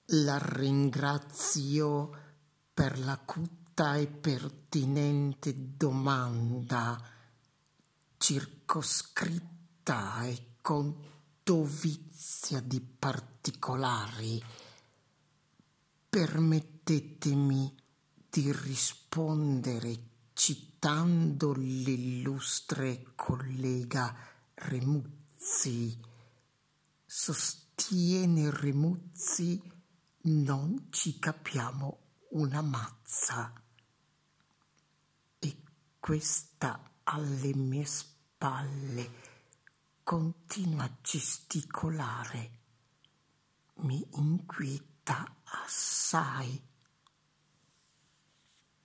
La ringrazio per l'acuta e pertinente domanda, circoscritta e con dovizia di particolari. Permettetemi di rispondere citando l'illustre collega Remuzzi. Sostiene Remuzzi: non ci capiamo una mazza. E questa alle mie spalle continua a gesticolare. Mi inquieta assai.